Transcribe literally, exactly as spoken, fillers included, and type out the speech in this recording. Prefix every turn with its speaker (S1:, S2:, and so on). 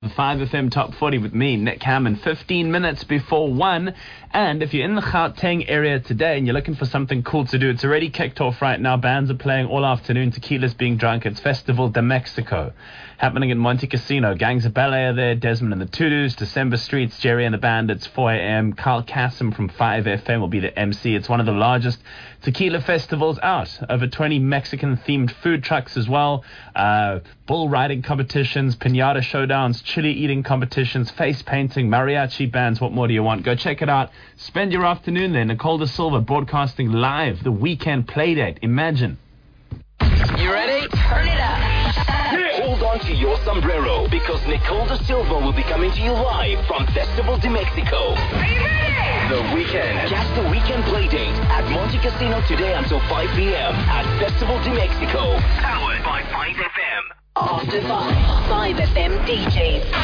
S1: The five F M Top forty with me, Nick Hammond, fifteen minutes before one. And if you're in the Gauteng area today and you're looking for something cool to do, it's already kicked off right now. Bands are playing all afternoon. Tequila's being drunk. It's Festival de Mexico happening in Monte Casino. Gangs of Ballet are there. Desmond and the Tudus, December Streets, Jerry and the Bandits, four a.m. Carl Kassem from five F M will be the M C. It's one of the largest tequila festivals out. Over twenty Mexican-themed food trucks as well. Uh, bull riding competitions, piñata showdowns, chili eating competitions, face painting, mariachi bands. What more do you want? Go check it out. Spend your afternoon there. Nicole De Silva broadcasting live the weekend playdate. Imagine.
S2: You ready? Turn it up.
S3: Hold on to your sombrero because Nicole De Silva will be coming to you live from Festival de Mexico.
S2: Are you ready?
S3: The weekend. Catch the weekend playdate at Monte Casino today until five p.m. at Festival de Mexico. Powered by five F M.
S2: After five. five F M D Js.